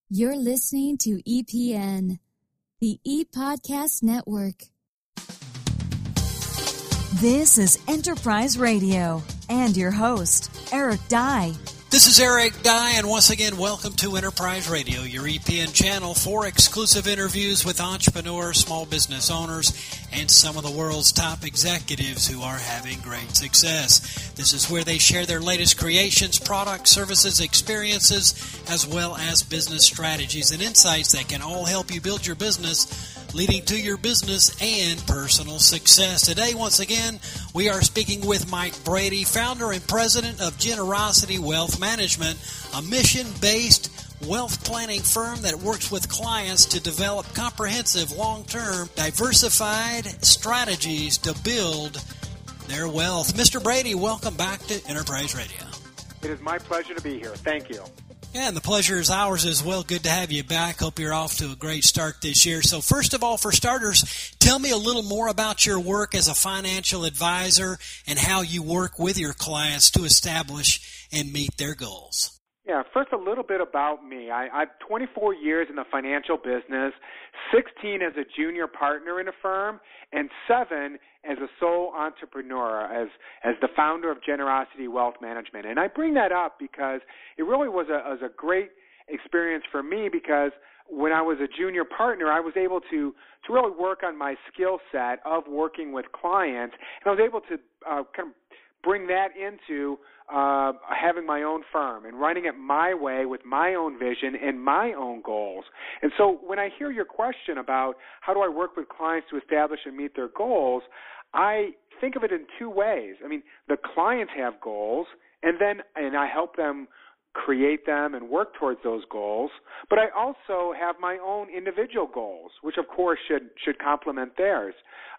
You're listening to EPN, the ePodcast Network. This is Enterprise Radio and your host, Eric Dye. This is Eric Dye, and once again, welcome to Enterprise Radio, your EPN channel for exclusive interviews with entrepreneurs, small business owners, and some of the world's top executives who are having great success. This is where they share their latest creations, products, services, experiences, as well as business strategies and insights that can all help you build your business, leading to your business and personal success. Today, once again, we are speaking with Mike Brady, founder and president of Generosity Wealth Management, a mission-based wealth planning firm that works with clients to develop comprehensive, long-term, diversified strategies to build their wealth. Mr. Brady, welcome back to Enterprise Radio. It is my pleasure to be here. Thank you. Yeah, and the pleasure is ours as well. Good to have you back. Hope you're off to a great start this year. So first of all, for starters, tell me a little more about your work as a financial advisor and how you work with your clients to establish and meet their goals. Yeah, first a little bit about me. I've 24 years in the financial business, 16 as a junior partner in a firm, and 7 as a sole entrepreneur, as the founder of Generosity Wealth Management. And I bring that up because it really was a great experience for me, because when I was a junior partner, I was able to really work on my skill set of working with clients, and I was able to kind of bring that into having my own firm and running it my way with my own vision and my own goals. And so when I hear your question about how do I work with clients to establish and meet their goals, I think of it in two ways. I mean, the clients have goals, and I help them create them and work towards those goals, but I also have my own individual goals, which of course should complement theirs.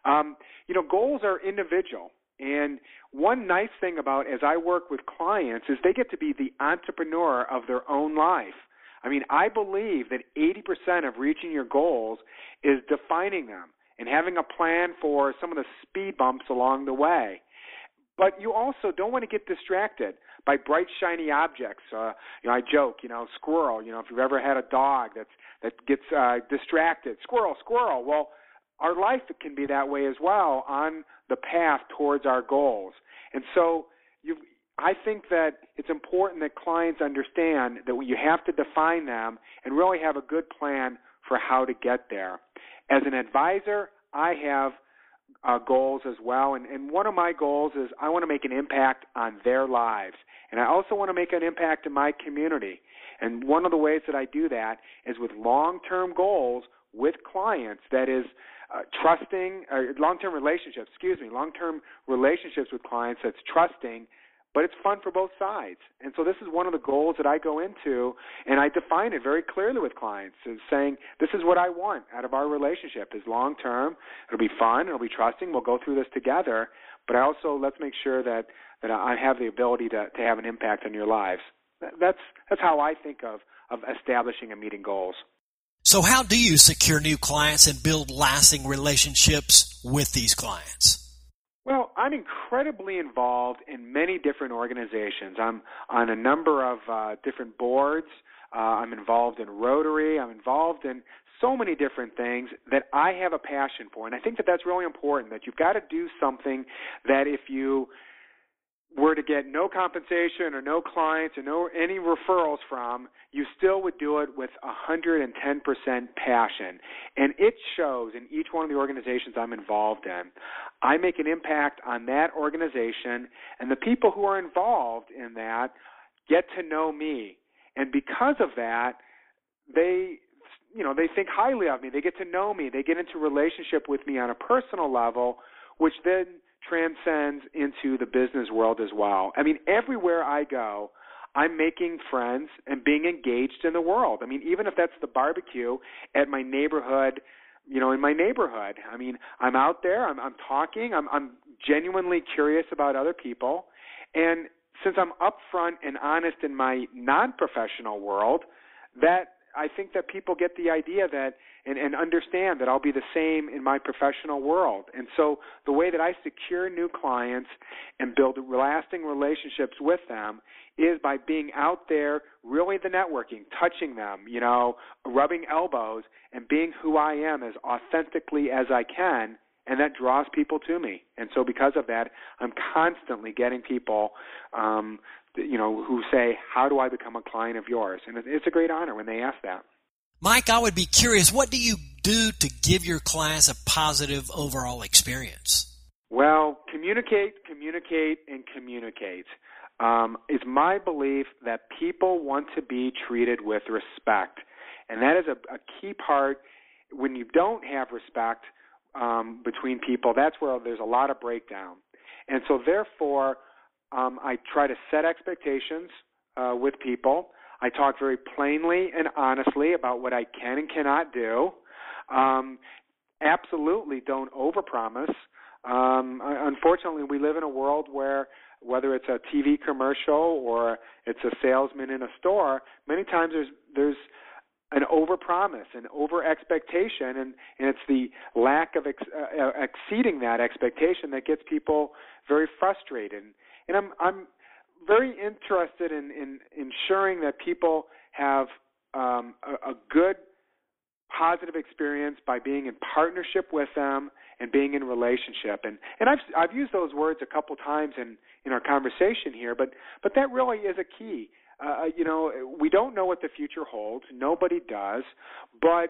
Goals are individual. And one nice thing about as I work with clients is they get to be the entrepreneur of their own life. I mean, I believe that 80% of reaching your goals is defining them and having a plan for some of the speed bumps along the way. But you also don't want to get distracted by bright, shiny objects. I joke, squirrel. If you've ever had a dog that gets distracted, squirrel. Well, our life can be that way as well on the path towards our goals. And so I think that it's important that clients understand that you have to define them and really have a good plan for how to get there. As an advisor, I have goals as well, and one of my goals is I want to make an impact on their lives, and I also want to make an impact in my community. And one of the ways that I do that is with long-term goals with clients, that is long-term relationships with clients that's trusting, but it's fun for both sides. And so this is one of the goals that I go into, and I define it very clearly with clients, is saying this is what I want out of our relationship is long-term. It'll be fun. It'll be trusting. We'll go through this together, but let's make sure that I have the ability to have an impact on your lives. That's how I think of establishing and meeting goals. So how do you secure new clients and build lasting relationships with these clients? Well, I'm incredibly involved in many different organizations. I'm on a number of different boards. I'm involved in Rotary. I'm involved in so many different things that I have a passion for. And I think that that's really important, that you've got to do something that if you were to get no compensation or no clients or any referrals from, you still would do it with 110% passion. And it shows in each one of the organizations I'm involved in. I make an impact on that organization, and the people who are involved in that get to know me. And because of that, they think highly of me. They get to know me. They get into relationship with me on a personal level, which then transcends into the business world as well. I mean, everywhere I go, I'm making friends and being engaged in the world. I mean, even if that's the barbecue at my neighborhood, in my neighborhood. I mean, I'm out there, I'm talking, I'm genuinely curious about other people. And since I'm upfront and honest in my non-professional world, that I think that people get the idea that and understand that I'll be the same in my professional world. And so the way that I secure new clients and build lasting relationships with them is by being out there, really the networking, touching them, rubbing elbows, and being who I am as authentically as I can, and that draws people to me. And so because of that, I'm constantly getting people who say, how do I become a client of yours? And it's a great honor when they ask that. Mike, I would be curious, what do you do to give your clients a positive overall experience? Well, communicate. It's my belief that people want to be treated with respect. And that is a key part. When you don't have respect between people, that's where there's a lot of breakdown. And so therefore, I try to set expectations with people. I talk very plainly and honestly about what I can and cannot do. Absolutely don't overpromise. Unfortunately, we live in a world where whether it's a TV commercial or it's a salesman in a store, many times there's an overpromise, an over-expectation, and it's the lack of exceeding that expectation that gets people very frustrated. And I'm very interested in ensuring that people have a good, positive experience by being in partnership with them and being in relationship. And I've used those words a couple times in our conversation here, but that really is a key. We don't know what the future holds. Nobody does. But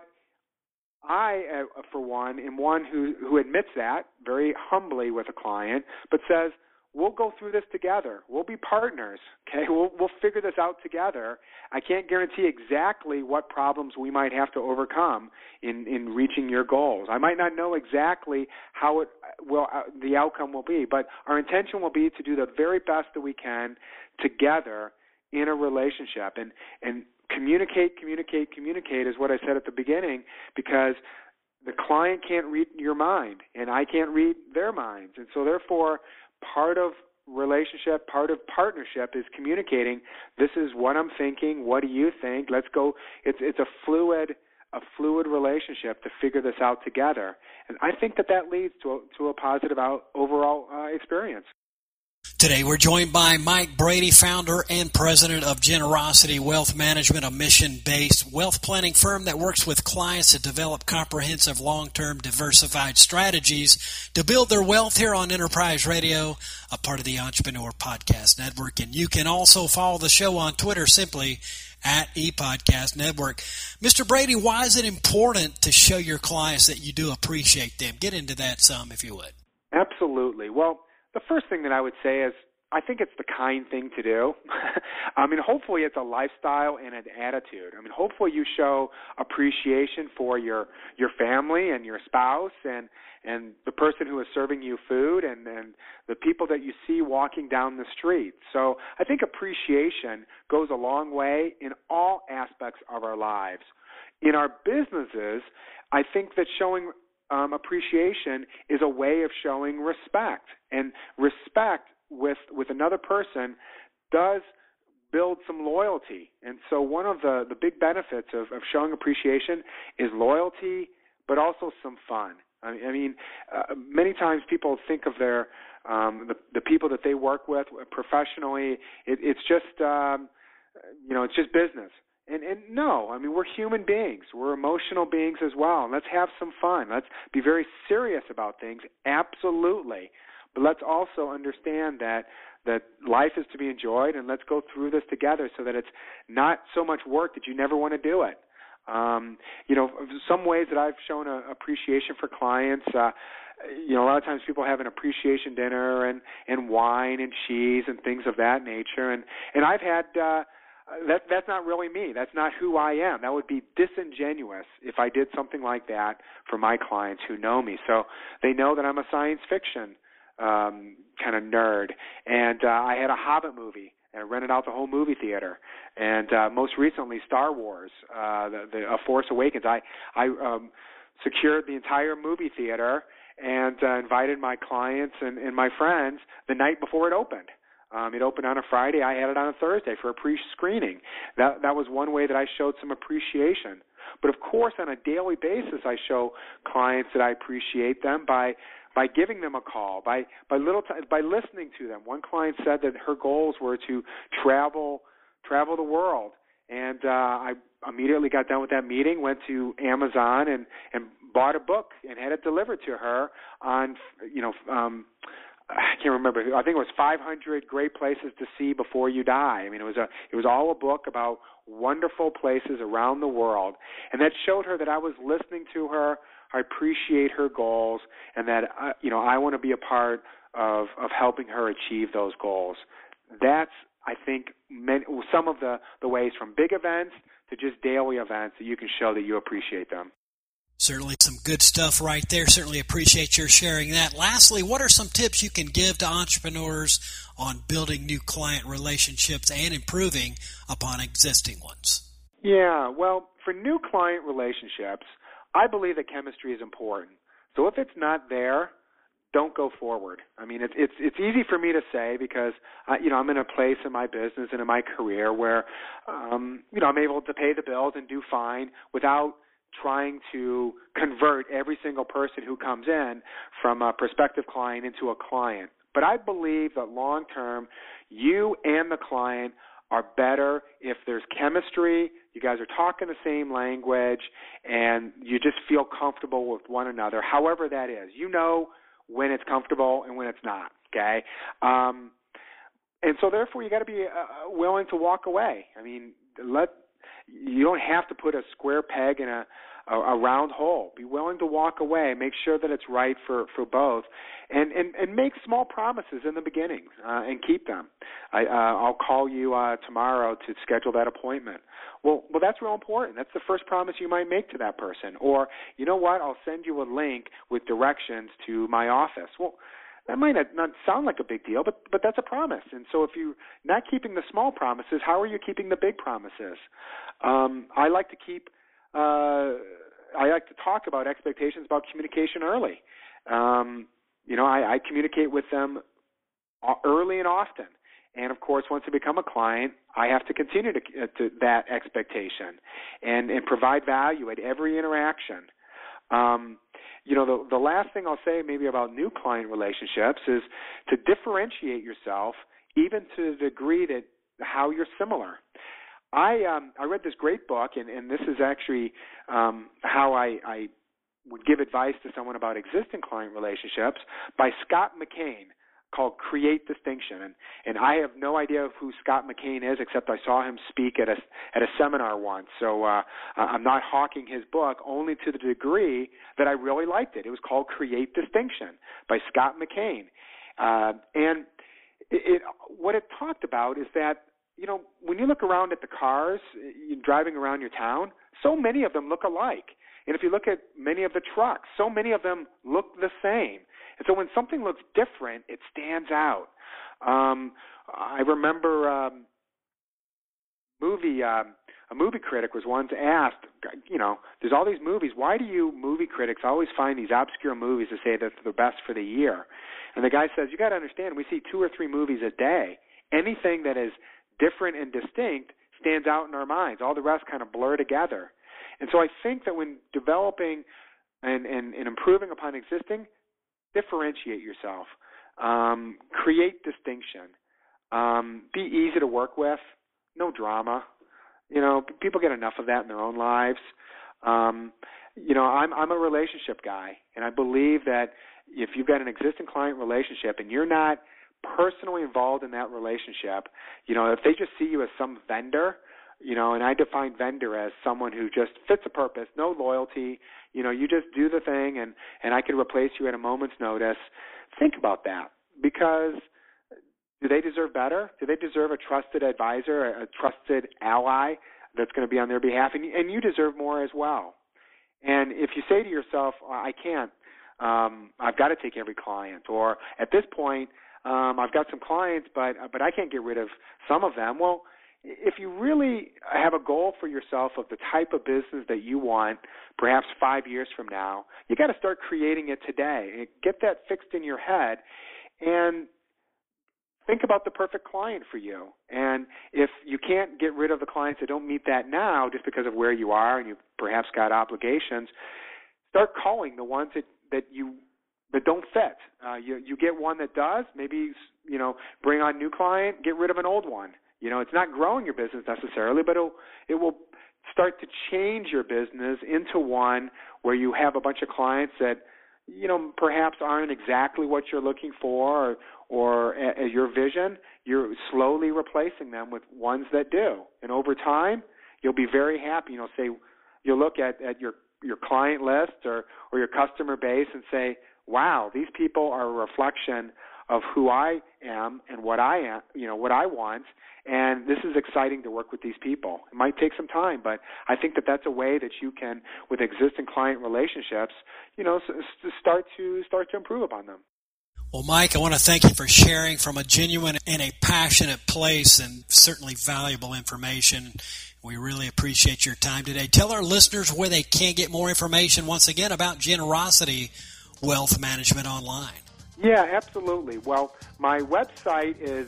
I, for one, am one who admits that very humbly with a client, but says, we'll go through this together. We'll be partners, okay? We'll figure this out together. I can't guarantee exactly what problems we might have to overcome in reaching your goals. I might not know exactly how the outcome will be, but our intention will be to do the very best that we can together in a relationship. And communicate is what I said at the beginning, because the client can't read your mind, and I can't read their minds. And so therefore, part of relationship, part of partnership is communicating. This is what I'm thinking. What do you think? Let's go. It's a fluid relationship to figure this out together. And I think that leads to a positive overall experience. Today we're joined by Mike Brady, founder and president of Generosity Wealth Management, a mission-based wealth planning firm that works with clients to develop comprehensive, long-term, diversified strategies to build their wealth here on Enterprise Radio, a part of the Entrepreneur Podcast Network. And you can also follow the show on Twitter simply at ePodcast Network. Mr. Brady, why is it important to show your clients that you do appreciate them? Get into that some, if you would. Absolutely. Well, the first thing that I would say is I think it's the kind thing to do. I mean, hopefully it's a lifestyle and an attitude. I mean, hopefully you show appreciation for your family and your spouse and the person who is serving you food and the people that you see walking down the street. So I think appreciation goes a long way in all aspects of our lives. In our businesses, I think that showing appreciation is a way of showing respect, and respect with another person does build some loyalty. And so one of the big benefits of showing appreciation is loyalty, but also some fun. I mean, many times people think of their the people that they work with professionally. It's just it's just business. And no, I mean, we're human beings. We're emotional beings as well. And let's have some fun. Let's be very serious about things, absolutely. But let's also understand that life is to be enjoyed, and let's go through this together so that it's not so much work that you never want to do it. Some ways that I've shown appreciation for clients, a lot of times people have an appreciation dinner and wine and cheese and things of that nature. And I've had... That's not really me. That's not who I am. That would be disingenuous if I did something like that for my clients who know me. So they know that I'm a science fiction kind of nerd. And I had a Hobbit movie, and I rented out the whole movie theater. And most recently, Star Wars, A Force Awakens. I secured the entire movie theater and invited my clients and my friends the night before it opened. It opened on a Friday. I had it on a Thursday for a pre-screening. That was one way that I showed some appreciation. But of course, on a daily basis, I show clients that I appreciate them by giving them a call, by listening to them. One client said that her goals were to travel the world, and I immediately got done with that meeting, went to Amazon and bought a book and had it delivered to her on I can't remember. I think it was 500 Great Places to See Before You Die. I mean, it was all a book about wonderful places around the world, and that showed her that I was listening to her. I appreciate her goals, and that I want to be a part of helping her achieve those goals. That's, I think, some of the ways from big events to just daily events that you can show that you appreciate them. Certainly some good stuff right there. Certainly appreciate your sharing that. Lastly, what are some tips you can give to entrepreneurs on building new client relationships and improving upon existing ones? Yeah, well, for new client relationships, I believe that chemistry is important. So if it's not there, don't go forward. I mean, it's easy for me to say because I'm in a place in my business and in my career where I'm able to pay the bills and do fine without trying to convert every single person who comes in from a prospective client into a client. But I believe that long term, you and the client are better if there's chemistry, you guys are talking the same language, and you just feel comfortable with one another, however that is. You know when it's comfortable and when it's not, okay? And so therefore you got to be willing to walk away. I mean, you don't have to put a square peg in a round hole. Be willing to walk away. Make sure that it's right for both, and make small promises in the beginning and keep them. I'll call you tomorrow to schedule that appointment. Well, that's real important. That's the first promise you might make to that person. Or, you know what? I'll send you a link with directions to my office. Well, that might not sound like a big deal, but that's a promise. And so if you're not keeping the small promises, how are you keeping the big promises? I like to talk about expectations about communication early. I communicate with them early and often. And of course, once they become a client, I have to continue to that expectation and provide value at every interaction. The last thing I'll say maybe about new client relationships is to differentiate yourself even to the degree that how you're similar. I read this great book, and this is actually how I would give advice to someone about existing client relationships, by Scott McKain, called Create Distinction. And I have no idea who Scott McKain is, except I saw him speak at a seminar once. So I'm not hawking his book, only to the degree that I really liked it. It was called Create Distinction by Scott McKain. And what it talked about is that, when you look around at the cars driving around your town, so many of them look alike. And if you look at many of the trucks, so many of them look the same. And so when something looks different, it stands out. I remember a movie critic was once asked, there's all these movies. Why do you movie critics always find these obscure movies to say that they're the best for the year? And the guy says, you got to understand, we see 2 or 3 movies a day. Anything that is different and distinct stands out in our minds. All the rest kind of blur together. And so I think that when developing and improving upon existing, differentiate yourself. Create distinction. Be easy to work with. No drama. People get enough of that in their own lives. I'm a relationship guy, and I believe that if you've got an existing client relationship and you're not personally involved in that relationship, if they just see you as some vendor, and I define vendor as someone who just fits a purpose, no loyalty, you just do the thing and I can replace you at a moment's notice. Think about that, because do they deserve better? Do they deserve a trusted advisor, a trusted ally that's going to be on their behalf? And you deserve more as well. And if you say to yourself, I can't, I've got to take every client, or at this point, I've got some clients, but I can't get rid of some of them. Well, if you really have a goal for yourself of the type of business that you want, perhaps 5 years from now, you got to start creating it today. Get that fixed in your head, and think about the perfect client for you. And if you can't get rid of the clients that don't meet that now just because of where you are and you've perhaps got obligations, start calling the ones that don't fit. You get one that does, maybe, bring on new client, get rid of an old one. It's not growing your business necessarily, but it will start to change your business into one where you have a bunch of clients that, perhaps aren't exactly what you're looking for or your vision. You're slowly replacing them with ones that do. And over time, you'll be very happy. You'll look at your client list or your customer base and say, wow, these people are a reflection of who I am and what I am, what I want, and this is exciting to work with these people. It might take some time, but I think that that's a way that you can, with existing client relationships, start to improve upon them. Well, Mike, I want to thank you for sharing from a genuine and a passionate place and certainly valuable information. We really appreciate your time today. Tell our listeners where they can get more information, once again, about Generosity Wealth Management online. Yeah, absolutely. Well, my website is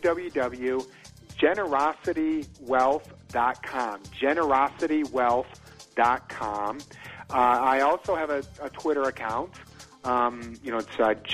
www.generositywealth.com, generositywealth.com. I also have a Twitter account. It's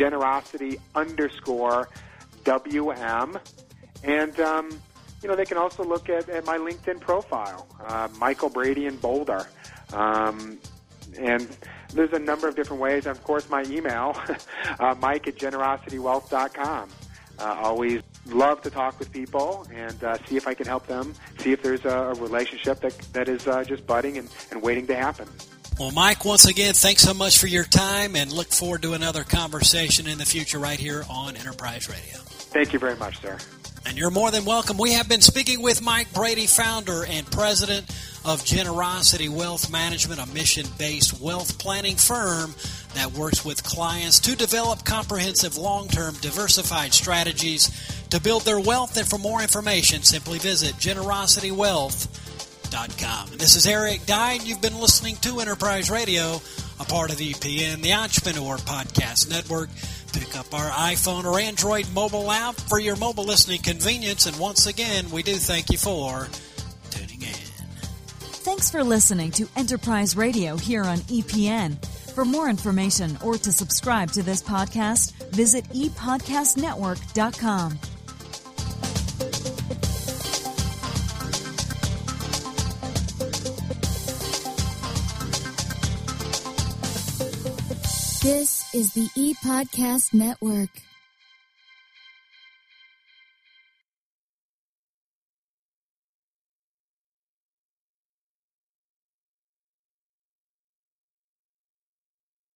generosity_WM. And, they can also look at my LinkedIn profile, Michael Brady in Boulder. And there's a number of different ways. And, of course, my email, mike@generositywealth.com. Always love to talk with people and see if I can help them, see if there's a relationship that is just budding and waiting to happen. Well, Mike, once again, thanks so much for your time, and look forward to another conversation in the future right here on Enterprise Radio. Thank you very much, sir. And you're more than welcome. We have been speaking with Mike Brady, founder and president of Generosity Wealth Management, a mission-based wealth planning firm that works with clients to develop comprehensive, long-term, diversified strategies to build their wealth. And for more information, simply visit generositywealth.com. And this is Eric Dye, and you've been listening to Enterprise Radio, a part of EPN, the Entrepreneur Podcast Network. Pick up our iPhone or Android mobile app for your mobile listening convenience. And once again, we do thank you for tuning in. Thanks for listening to Enterprise Radio here on EPN. For more information or to subscribe to this podcast, visit epodcastnetwork.com. This is the ePodcast Network.